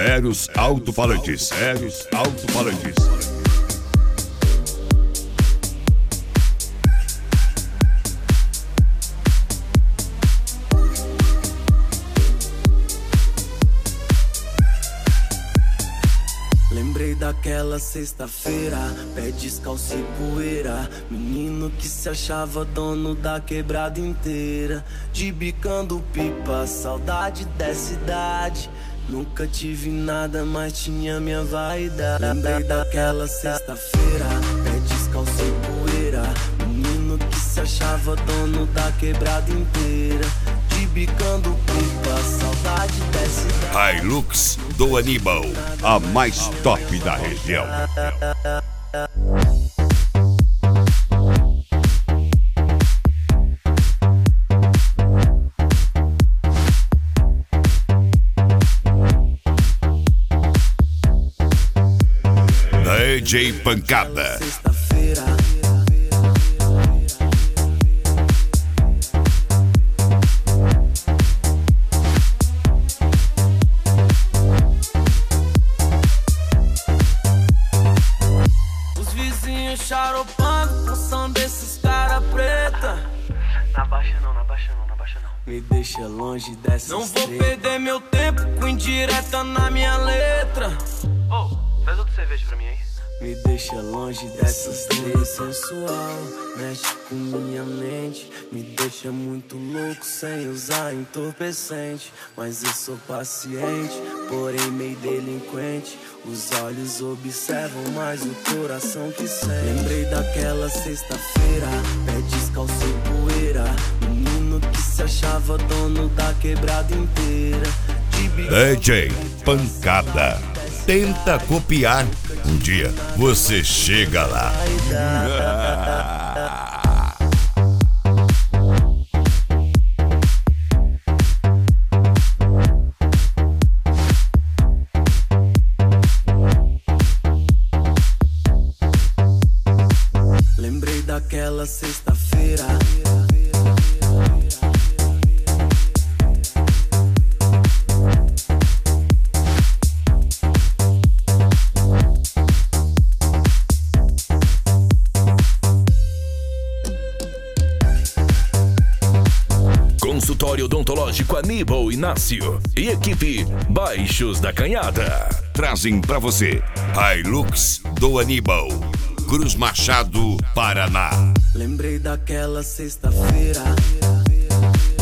Eros Alto-Falantes. Eros Alto-Falantes. Lembrei daquela sexta-feira, pé descalço e poeira. Menino que se achava dono da quebrada inteira. De bicando pipa, saudade dessa idade. Nunca tive nada, mas tinha minha vaidade. Lembrei daquela sexta-feira, pé descalço e poeira. Menino que se achava dono da quebrada inteira. De bicando pipa, saudade dessa idade. Hilux do Aníbal, a mais top da região. DJ Pancada. Sexta-feira. Os vizinhos charopando, função desses cara preta. Na baixa não, na baixa não, na baixa não. Me deixa longe dessa. Não vou perder meu tempo com indireta na minha letra. Oh, faz outra cerveja pra mim aí. Me deixa longe dessas três sensual. Mexe com minha mente, me deixa muito louco sem usar entorpecente. Mas eu sou paciente, porém meio delinquente. Os olhos observam, mas o coração que sente. Lembrei daquela sexta-feira, pé descalço e poeira. Menino que se achava dono da quebrada inteira. DJ Pancada. Tenta copiar, um dia você chega lá. Lembrei daquela sexta-feira. Consultório odontológico Aníbal Inácio e equipe Baixos da Canhada Trazem pra você Hilux do Aníbal, Cruz Machado, Paraná. Lembrei daquela sexta-feira.